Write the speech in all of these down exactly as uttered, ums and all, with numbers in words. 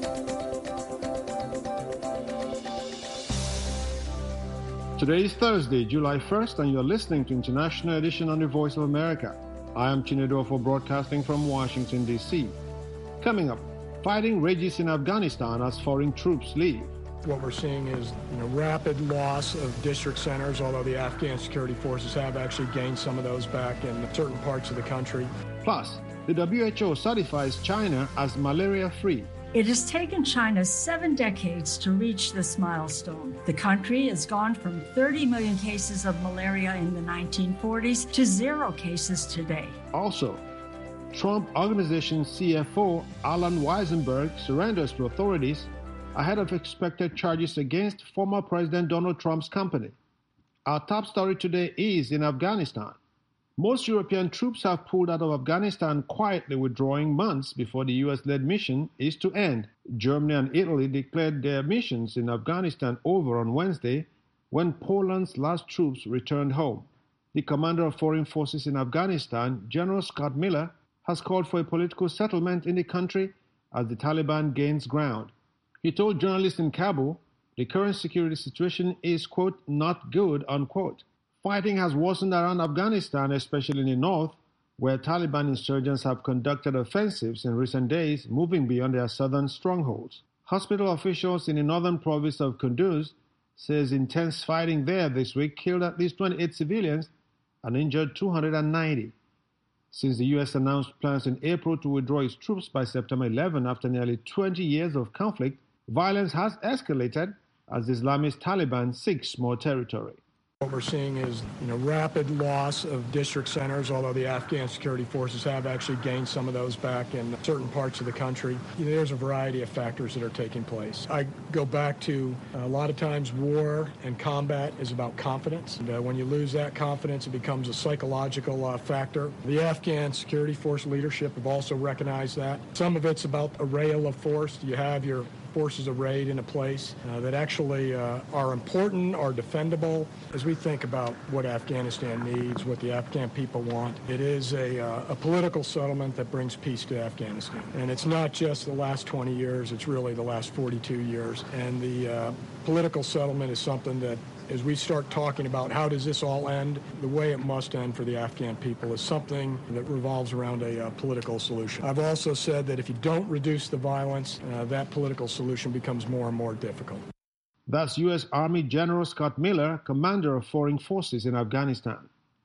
Today is Thursday, July first, and you're listening to International Edition on the Voice of America. I am Chinedorfo, broadcasting from Washington, D C Coming up, fighting rages in Afghanistan as foreign troops leave. What we're seeing is you know, rapid loss of district centers, although the Afghan security forces have actually gained some of those back in certain parts of the country. Plus, the W H O certifies China as malaria-free. It has taken China seven decades to reach this milestone. The country has gone from thirty million cases of malaria in the nineteen forties to zero cases today. Also, Trump Organization C F O Alan Weisenberg surrenders to authorities ahead of expected charges against former President Donald Trump's company. Our top story today is in Afghanistan. Most European troops have pulled out of Afghanistan, quietly withdrawing months before the U S-led mission is to end. Germany and Italy declared their missions in Afghanistan over on Wednesday when Poland's last troops returned home. The commander of foreign forces in Afghanistan, General Scott Miller, has called for a political settlement in the country as the Taliban gains ground. He told journalists in Kabul the current security situation is, quote, not good, unquote. Fighting has worsened around Afghanistan, especially in the north, where Taliban insurgents have conducted offensives in recent days, moving beyond their southern strongholds. Hospital officials in the northern province of Kunduz says intense fighting there this week killed at least twenty-eight civilians and injured two hundred ninety. Since the U S announced plans in April to withdraw its troops by September eleventh after nearly twenty years of conflict, violence has escalated as the Islamist Taliban seeks more territory. What we're seeing is you know, rapid loss of district centers, although the Afghan security forces have actually gained some of those back in certain parts of the country. You know, there's a variety of factors that are taking place. I go back to uh, a lot of times war and combat is about confidence. And, uh, when you lose that confidence, it becomes a psychological uh, factor. The Afghan security force leadership have also recognized that. Some of it's about array of force. You have your forces arrayed in a place uh, that actually uh, are important, are defendable. As we think about what Afghanistan needs, what the Afghan people want, it is a, uh, a political settlement that brings peace to Afghanistan. And it's not just the last twenty years, it's really the last forty-two years. And the uh, political settlement is something that, as we start talking about how does this all end, the way it must end for the Afghan people is something that revolves around a uh, political solution. I've also said that if you don't reduce the violence, uh, that political solution becomes more and more difficult. That's U S Army General Scott Miller, commander of foreign forces in Afghanistan.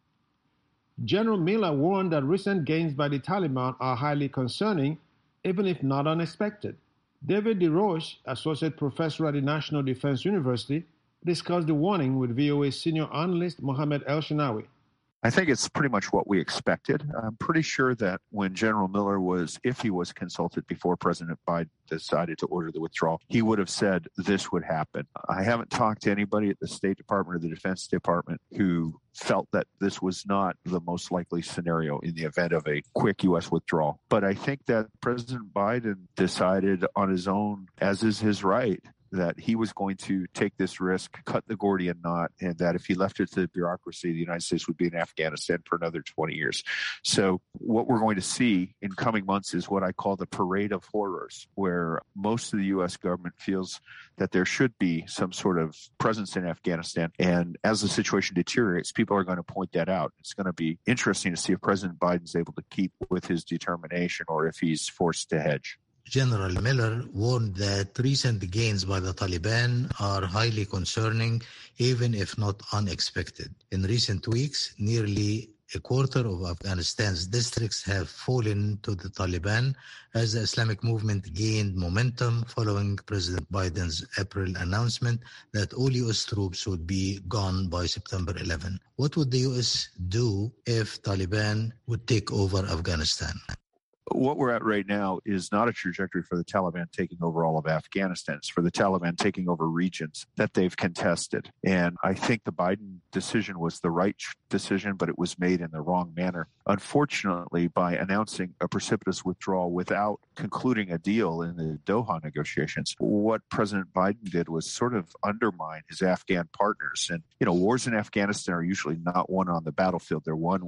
General Miller warned that recent gains by the Taliban are highly concerning, even if not unexpected. David DeRoche, associate professor at the National Defense University, discussed the warning with V O A senior analyst Mohammed El-Shinawi. I think it's pretty much what we expected. I'm pretty sure that when General Miller was, if he was consulted before President Biden decided to order the withdrawal, he would have said this would happen. I haven't talked to anybody at the State Department or the Defense Department who felt that this was not the most likely scenario in the event of a quick U S withdrawal. But I think that President Biden decided on his own, as is his right, that he was going to take this risk, cut the Gordian knot, and that if he left it to the bureaucracy, the United States would be in Afghanistan for another twenty years. So what we're going to see in coming months is what I call the parade of horrors, where most of the U S government feels that there should be some sort of presence in Afghanistan. And as the situation deteriorates, people are going to point that out. It's going to be interesting to see if President Biden's able to keep with his determination or if he's forced to hedge. General Miller warned that recent gains by the Taliban are highly concerning, even if not unexpected. In recent weeks, nearly a quarter of Afghanistan's districts have fallen to the Taliban as the Islamic movement gained momentum following President Biden's April announcement that all U S troops would be gone by September eleventh. What would the U S do if Taliban would take over Afghanistan? What we're at right now is not a trajectory for the Taliban taking over all of Afghanistan. It's for the Taliban taking over regions that they've contested. And I think the Biden decision was the right decision, but it was made in the wrong manner. Unfortunately, by announcing a precipitous withdrawal without concluding a deal in the Doha negotiations, what President Biden did was sort of undermine his Afghan partners. And, you know, wars in Afghanistan are usually not won on the battlefield. They're won when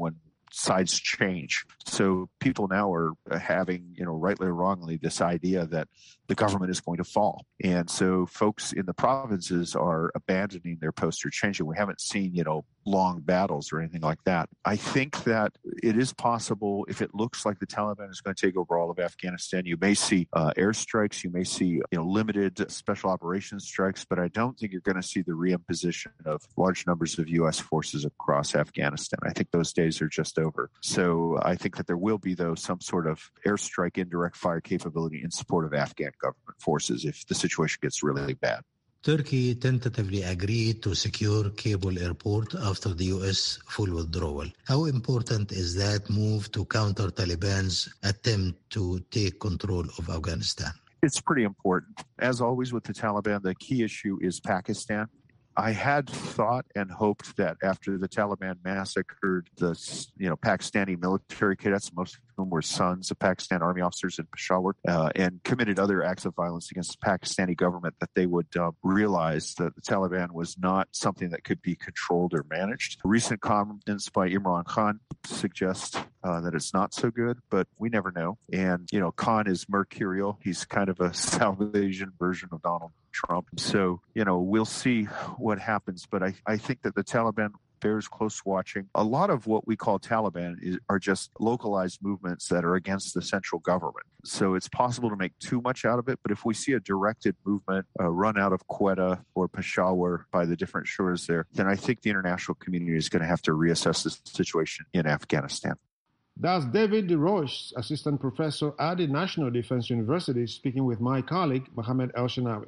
sides change. So people now are having, you know, rightly or wrongly, this idea that the government is going to fall. And so folks in the provinces are abandoning their posts or changing. We haven't seen, you know, long battles or anything like that. I think that it is possible, if it looks like the Taliban is going to take over all of Afghanistan, you may see uh, airstrikes, you may see, you know, limited special operations strikes, but I don't think you're going to see the reimposition of large numbers of U S forces across Afghanistan. I think those days are just over. So I think that there will be, though, some sort of airstrike indirect fire capability in support of Afghan government forces if the situation gets really bad. Turkey tentatively agreed to secure Kabul airport after the U S full withdrawal. How important is that move to counter Taliban's attempt to take control of Afghanistan? It's pretty important. As always with the Taliban, the key issue is Pakistan. I had thought and hoped that after the Taliban massacred the, you know, Pakistani military cadets, most of whom were sons of Pakistan army officers in Peshawar, uh, and committed other acts of violence against the Pakistani government, that they would uh, realize that the Taliban was not something that could be controlled or managed. Recent comments by Imran Khan suggest uh, that it's not so good, but we never know. And, you know, Khan is mercurial. He's kind of a South Asian version of Donald Trump. So, you know, we'll see what happens. But I, I think that the Taliban bears close watching. A lot of what we call Taliban is, are just localized movements that are against the central government. So it's possible to make too much out of it. But if we see a directed movement uh, run out of Quetta or Peshawar by the different shores there, then I think the international community is going to have to reassess the situation in Afghanistan. That's David DeRoche, Assistant Professor at the National Defense University, speaking with my colleague, Mohammed El-Shanawi.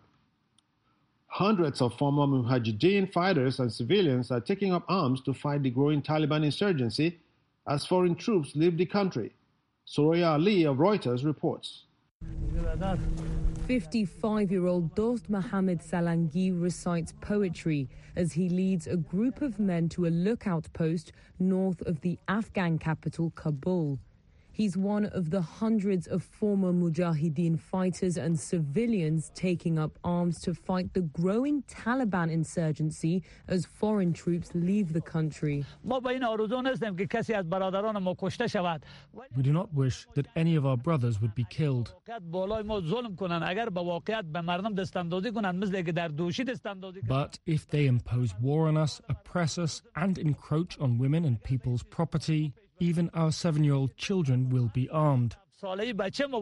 Hundreds of former Mujahideen fighters and civilians are taking up arms to fight the growing Taliban insurgency as foreign troops leave the country. Soraya Ali of Reuters reports. fifty-five-year-old Dost Mohammed Salangi recites poetry as he leads a group of men to a lookout post north of the Afghan capital, Kabul. He's one of the hundreds of former Mujahideen fighters and civilians taking up arms to fight the growing Taliban insurgency as foreign troops leave the country. We do not wish that any of our brothers would be killed. But if they impose war on us, oppress us, and encroach on women and people's property, even our seven-year-old children will be armed and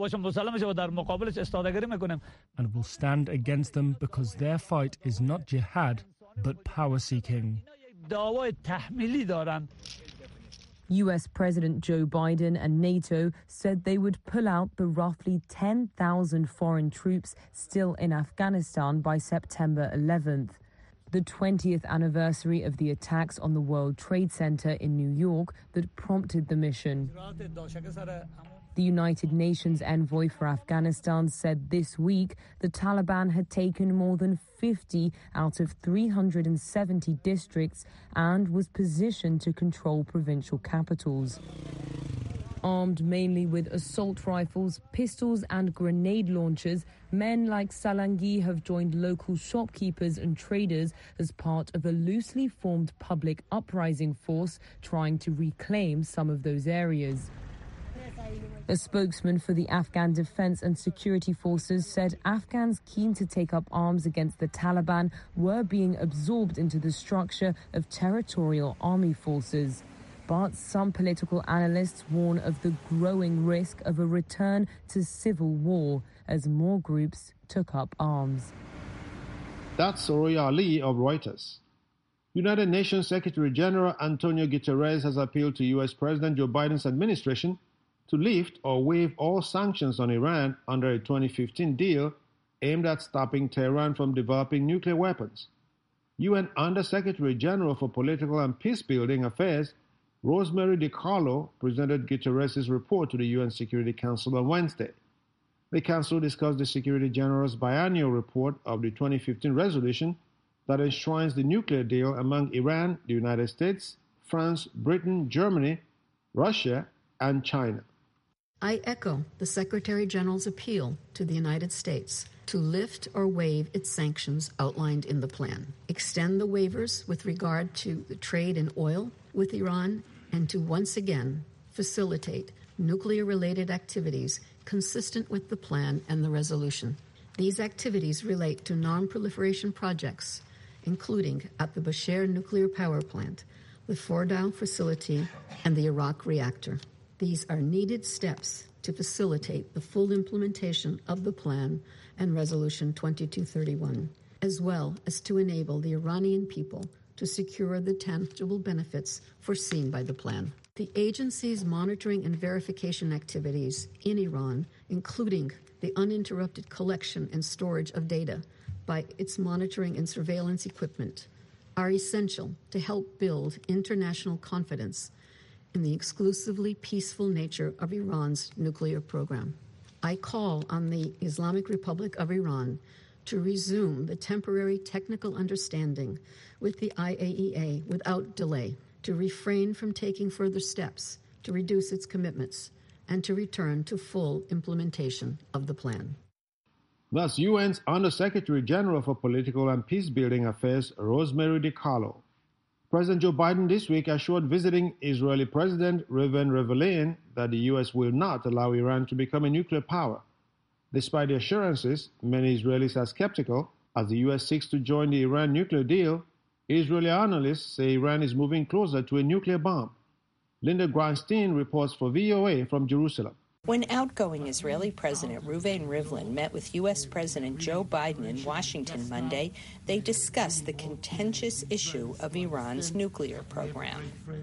will stand against them because their fight is not jihad, but power-seeking. U S President Joe Biden and NATO said they would pull out the roughly ten thousand foreign troops still in Afghanistan by September eleventh. The twentieth anniversary of the attacks on the World Trade Center in New York that prompted the mission. The United Nations envoy for Afghanistan said this week the Taliban had taken more than fifty out of three hundred seventy districts and was positioned to control provincial capitals. Armed mainly with assault rifles, pistols and grenade launchers, men like Salangi have joined local shopkeepers and traders as part of a loosely formed public uprising force trying to reclaim some of those areas. A spokesman for the Afghan Defense and Security Forces said Afghans keen to take up arms against the Taliban were being absorbed into the structure of territorial army forces. But some political analysts warn of the growing risk of a return to civil war as more groups took up arms. That's Soraya Ali of Reuters. United Nations Secretary General Antonio Guterres has appealed to U S President Joe Biden's administration to lift or waive all sanctions on Iran under a twenty fifteen deal aimed at stopping Tehran from developing nuclear weapons. U N Under-Secretary General for Political and Peacebuilding Affairs Rosemary DiCarlo presented Guterres' report to the U N Security Council on Wednesday. The Council discussed the Secretary General's biannual report of the twenty fifteen resolution that enshrines the nuclear deal among Iran, the United States, France, Britain, Germany, Russia, and China. I echo the Secretary General's appeal to the United States to lift or waive its sanctions outlined in the plan, extend the waivers with regard to the trade in oil with Iran, and to once again facilitate nuclear-related activities consistent with the plan and the resolution. These activities relate to non-proliferation projects, including at the Bushehr nuclear power plant, the Fordow facility, and the Iraq reactor. These are needed steps to facilitate the full implementation of the plan and Resolution twenty-two thirty-one, as well as to enable the Iranian people to secure the tangible benefits foreseen by the plan. The agency's monitoring and verification activities in Iran, including the uninterrupted collection and storage of data by its monitoring and surveillance equipment, are essential to help build international confidence in the exclusively peaceful nature of Iran's nuclear program. I call on the Islamic Republic of Iran to resume the temporary technical understanding with the I A E A without delay, to refrain from taking further steps to reduce its commitments, and to return to full implementation of the plan. Thus, U N's Under-Secretary General for Political and Peacebuilding Affairs, Rosemary DiCarlo. President Joe Biden this week assured visiting Israeli President Reuven Rivlin that the U S will not allow Iran to become a nuclear power. Despite the assurances, many Israelis are skeptical. As the U S seeks to join the Iran nuclear deal, Israeli analysts say Iran is moving closer to a nuclear bomb. Linda Granstein reports for V O A from Jerusalem. When outgoing Israeli President Reuven Rivlin met with U S President Joe Biden in Washington Monday, they discussed the contentious issue of Iran's nuclear program.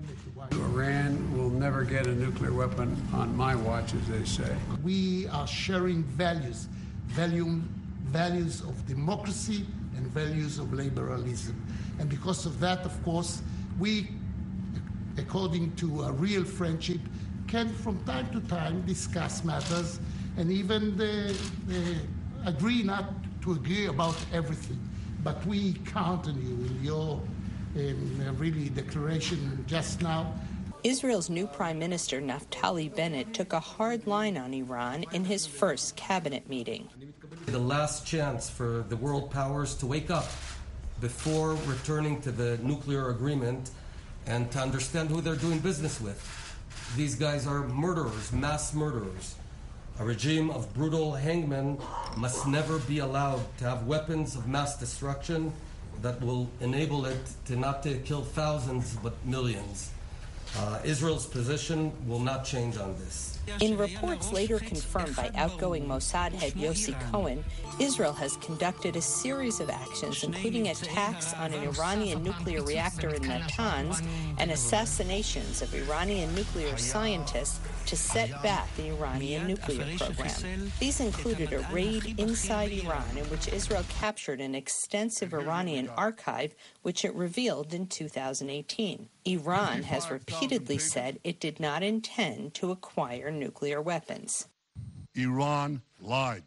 Iran will never get a nuclear weapon on my watch, as they say. We are sharing values, value, values of democracy and values of liberalism. And because of that, of course, we, according to a real friendship, can from time to time discuss matters and even the, the agree not to agree about everything. But we count on you in your um, really declaration just now. Israel's new Prime Minister Naftali Bennett took a hard line on Iran in his first cabinet meeting. The last chance for the world powers to wake up before returning to the nuclear agreement and to understand who they're doing business with. These guys are murderers, mass murderers. A regime of brutal hangmen must never be allowed to have weapons of mass destruction that will enable it to not to kill thousands but millions. Uh, Israel's position will not change on this. In reports later confirmed by outgoing Mossad head Yossi Cohen, Israel has conducted a series of actions, including attacks on an Iranian nuclear reactor in Natanz and assassinations of Iranian nuclear scientists to set back the Iranian nuclear program. These included a raid inside Iran in which Israel captured an extensive Iranian archive, which it revealed in two thousand eighteen. Iran has repeatedly said it did not intend to acquire nuclear weapons. Iran lied.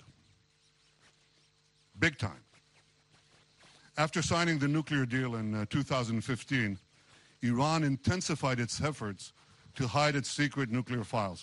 Big time. After signing the nuclear deal in uh, two thousand fifteen, Iran intensified its efforts to hide its secret nuclear files.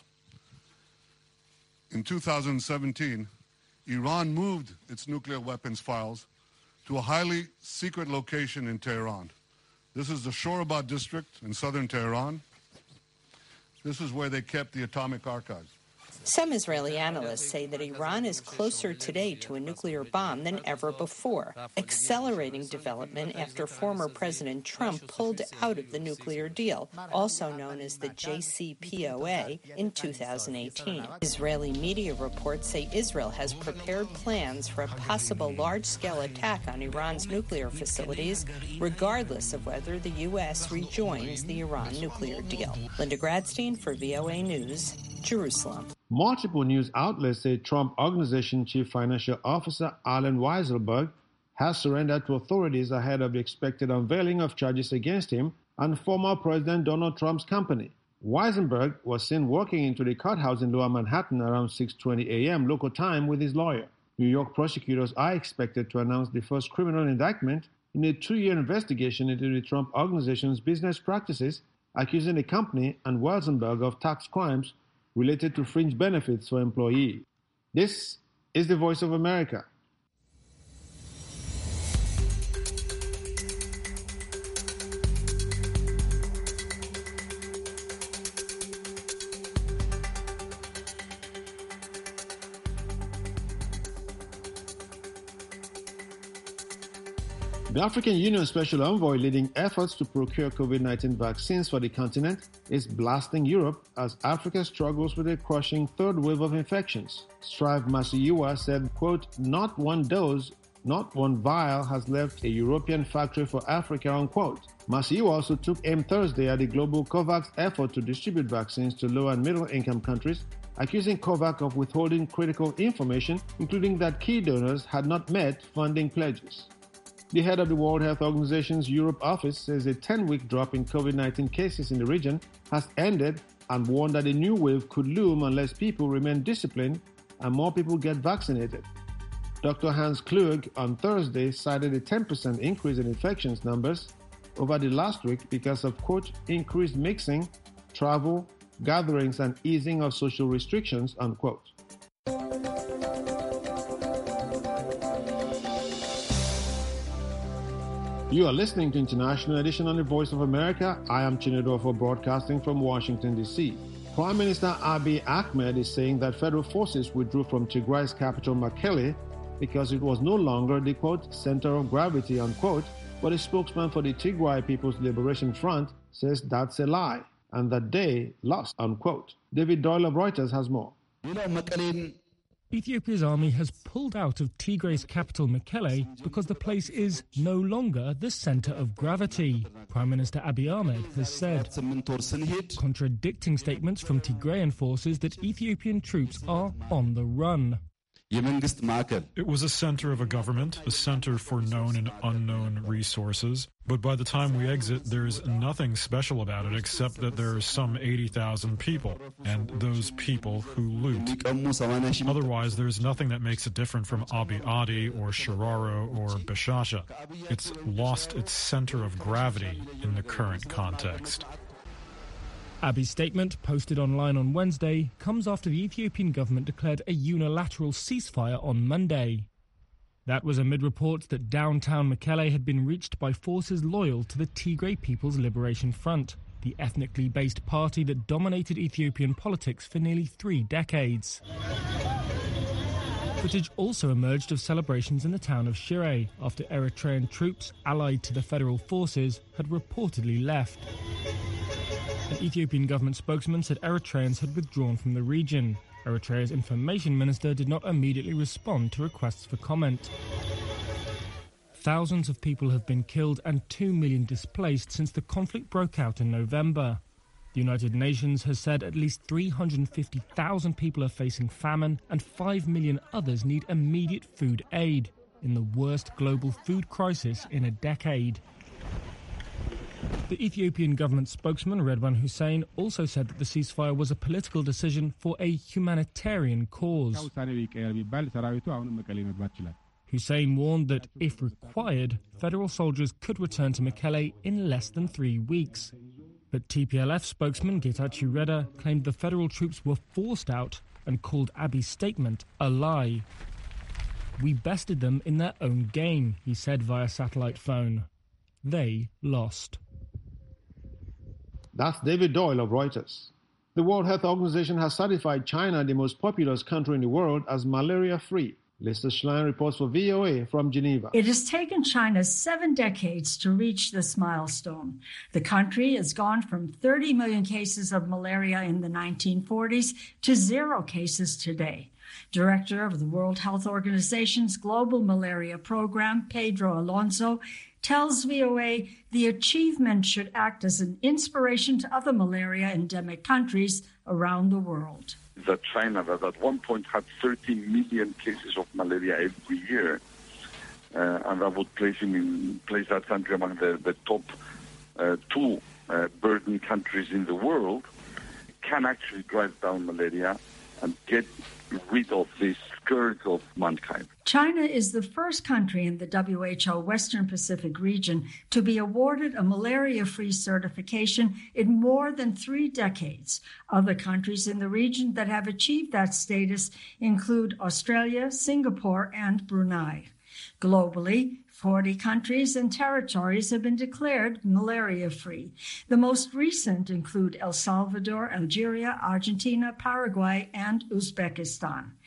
In two thousand seventeen, Iran moved its nuclear weapons files to a highly secret location in Tehran. This is the Shorabad district in southern Tehran. This is where they kept the atomic archives. Some Israeli analysts say that Iran is closer today to a nuclear bomb than ever before, accelerating development after former President Trump pulled out of the nuclear deal, also known as the J C P O A, in two thousand eighteen. Israeli media reports say Israel has prepared plans for a possible large-scale attack on Iran's nuclear facilities, regardless of whether the U S rejoins the Iran nuclear deal. Linda Gradstein for V O A News, Jerusalem. Multiple news outlets say Trump Organization Chief Financial Officer Allen Weisselberg has surrendered to authorities ahead of the expected unveiling of charges against him and former President Donald Trump's company. Weisselberg was seen walking into the courthouse in Lower Manhattan around six twenty a.m. local time with his lawyer. New York prosecutors are expected to announce the first criminal indictment in a two-year investigation into the Trump Organization's business practices, accusing the company and Weisselberg of tax crimes related to fringe benefits for employees. This is the Voice of America. The African Union Special Envoy leading efforts to procure COVID nineteen vaccines for the continent is blasting Europe as Africa struggles with a crushing third wave of infections. Strive Masiyiwa said, quote, not one dose, not one vial has left a European factory for Africa, unquote. Masiyiwa also took aim Thursday at the global COVAX effort to distribute vaccines to low and middle income countries, accusing COVAX of withholding critical information, including that key donors had not met funding pledges. The head of the World Health Organization's Europe office says a ten-week drop in COVID nineteen cases in the region has ended and warned that a new wave could loom unless people remain disciplined and more people get vaccinated. Doctor Hans Kluge on Thursday cited a ten percent increase in infections numbers over the last week because of, quote, increased mixing, travel, gatherings, and easing of social restrictions, unquote. You are listening to International Edition on the Voice of America. I am Chinedorfo broadcasting from Washington, D C. Prime Minister Abiy Ahmed is saying that federal forces withdrew from Tigray's capital, Mekelle, because it was no longer the, quote, center of gravity, unquote, but a spokesman for the Tigray People's Liberation Front says that's a lie and that they lost, unquote. David Doyle of Reuters has more. Ethiopia's army has pulled out of Tigray's capital Mekelle because the place is no longer the centre of gravity, Prime Minister Abiy Ahmed has said, contradicting statements from Tigrayan forces that Ethiopian troops are on the run. It was a center of a government, a center for known and unknown resources. But by the time we exit, there's nothing special about it except that there are some eighty thousand people, and those people who loot. Otherwise, there's nothing that makes it different from Abiy Adi or Shiraro or Bashasha. It's lost its center of gravity in the current context. Abiy's statement, posted online on Wednesday, comes after the Ethiopian government declared a unilateral ceasefire on Monday. That was amid reports that downtown Mekelle had been reached by forces loyal to the Tigray People's Liberation Front, the ethnically based party that dominated Ethiopian politics for nearly three decades. Footage also emerged of celebrations in the town of Shire after Eritrean troops allied to the federal forces had reportedly left. An Ethiopian government spokesman said Eritreans had withdrawn from the region. Eritrea's information minister did not immediately respond to requests for comment. Thousands of people have been killed and two million displaced since the conflict broke out in November. The United Nations has said at least three hundred fifty thousand people are facing famine and five million others need immediate food aid, in the worst global food crisis in a decade. The Ethiopian government spokesman, Redwan Hussein, also said that the ceasefire was a political decision for a humanitarian cause. Hussein warned that, if required, federal soldiers could return to Mekelle in less than three weeks. But T P L F spokesman Getachew Reda claimed the federal troops were forced out and called Abiy's statement a lie. "We bested them in their own game," he said via satellite phone. They lost. That's David Doyle of Reuters. The World Health Organization has certified China the most populous country in the world as malaria-free. Lisa Schlein reports for V O A from Geneva. It has taken China seven decades to reach this milestone. The country has gone from thirty million cases of malaria in the nineteen forties to zero cases today. Director of the World Health Organization's Global Malaria Program, Pedro Alonso, tells V O A the achievement should act as an inspiration to other malaria endemic countries around the world. That China, that at one point had thirty million cases of malaria every year, uh, and that would place him in place that country among the, the top uh, two uh, burden countries in the world, can actually drive down malaria and get rid of this scourge of mankind. China is the first country in the W H O Western Pacific region to be awarded a malaria-free certification in more than three decades. Other countries in the region that have achieved that status include Australia, Singapore, and Brunei. Globally, forty countries and territories have been declared malaria-free. The most recent include El Salvador, Algeria, Argentina, Paraguay, and Uzbekistan.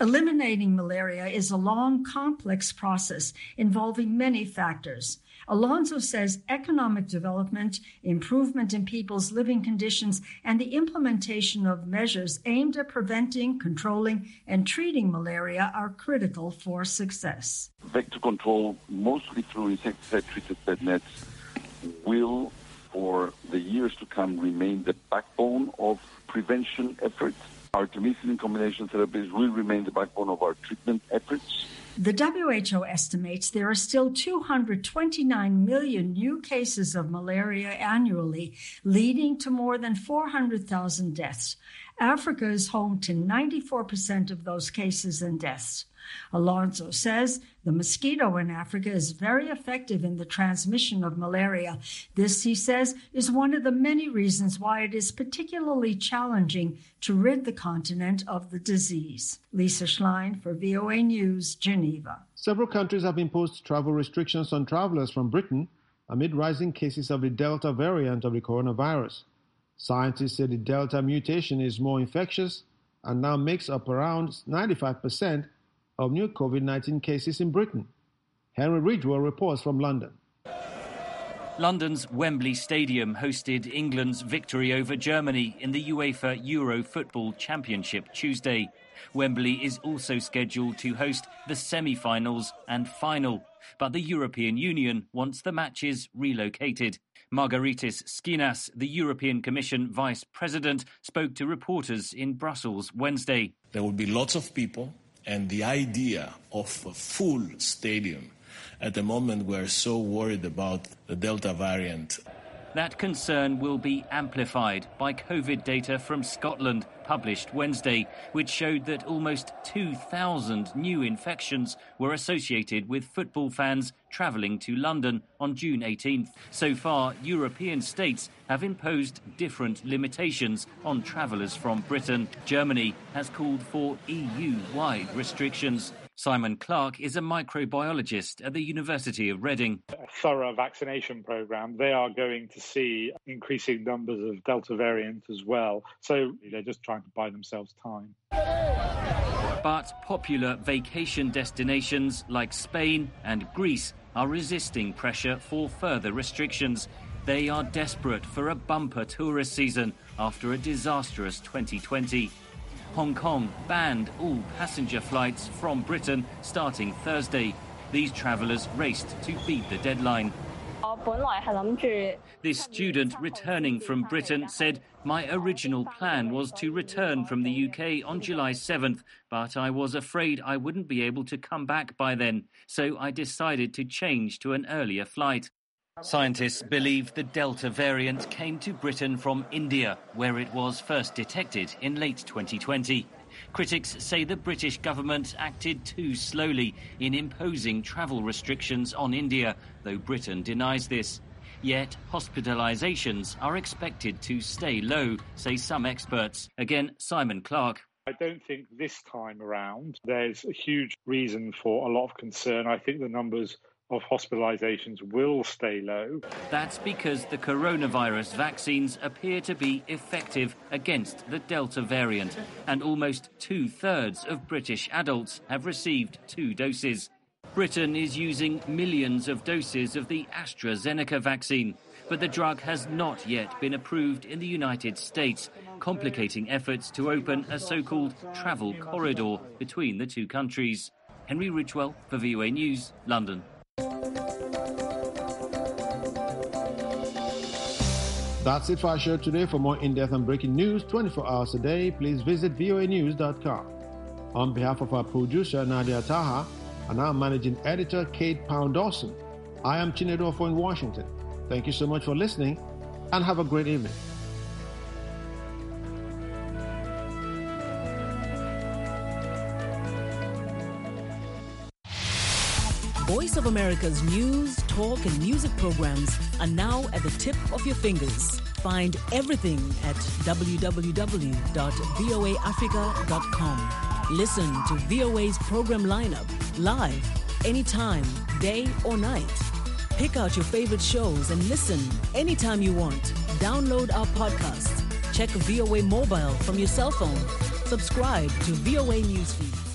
Eliminating malaria is a long, complex process involving many factors. Alonso says economic development, improvement in people's living conditions, and the implementation of measures aimed at preventing, controlling, and treating malaria are critical for success. Vector control, mostly through insecticide-treated bed nets, will, for the years to come, remain the backbone of prevention efforts. Artemisinin combination therapies will remain the backbone of our treatment efforts. The W H O estimates there are still two hundred twenty-nine million new cases of malaria annually, leading to more than four hundred thousand deaths. Africa is home to ninety-four percent of those cases and deaths. Alonso says the mosquito in Africa is very effective in the transmission of malaria. This, he says, is one of the many reasons why it is particularly challenging to rid the continent of the disease. Lisa Schlein for V O A News, Geneva. Several countries have imposed travel restrictions on travelers from Britain amid rising cases of the Delta variant of the coronavirus. Scientists say the Delta mutation is more infectious and now makes up around ninety-five percent of new COVID nineteen cases in Britain. Henry Ridgewell reports from London. London's Wembley Stadium hosted England's victory over Germany in the UEFA Euro Football Championship Tuesday. Wembley is also scheduled to host the semi-finals and final, but the European Union wants the matches relocated. Margaritis Skinas, the European Commission Vice President, spoke to reporters in Brussels Wednesday. There will be lots of people, and the idea of a full stadium, at the moment we're so worried about the Delta variant. That concern will be amplified by COVID data from Scotland, published Wednesday, which showed that almost two thousand new infections were associated with football fans travelling to London on June eighteenth. So far, European states have imposed different limitations on travellers from Britain. Germany has called for E U-wide restrictions. Simon Clark is a microbiologist at the University of Reading. A thorough vaccination programme. They are going to see increasing numbers of Delta variant as well. So they're just trying to buy themselves time. But popular vacation destinations like Spain and Greece are resisting pressure for further restrictions. They are desperate for a bumper tourist season after a disastrous twenty twenty. Hong Kong banned all passenger flights from Britain starting Thursday. These travellers raced to beat the deadline. This student returning from Britain said, "My original plan was to return from the U K on July seventh, but I was afraid I wouldn't be able to come back by then, so I decided to change to an earlier flight." Scientists believe the Delta variant came to Britain from India, where it was first detected in late twenty twenty. Critics say the British government acted too slowly in imposing travel restrictions on India, though Britain denies this. Yet hospitalisations are expected to stay low, say some experts. Again, Simon Clark. I don't think this time around there's a huge reason for a lot of concern. I think the numbers of hospitalisations will stay low. That's because the coronavirus vaccines appear to be effective against the Delta variant, and almost two-thirds of British adults have received two doses. Britain is using millions of doses of the AstraZeneca vaccine, but the drug has not yet been approved in the United States, complicating efforts to open a so-called travel corridor between the two countries. Henry Ridgewell for V O A News, London. That's it for our show today. For more in-depth and breaking news twenty-four hours a day, please visit V O A news dot com. On behalf of our producer, Nadia Taha, and our managing editor, Kate Pound-Dawson, I am Chinedu Ofo in Washington. Thank you so much for listening, and have a great evening. Voice of America's news, talk, and music programs are now at the tip of your fingers. Find everything at w w w dot v o a africa dot com. Listen to V O A's program lineup live, anytime, day or night. Pick out your favorite shows and listen anytime you want. Download our podcast. Check V O A Mobile from your cell phone. Subscribe to V O A Newsfeed.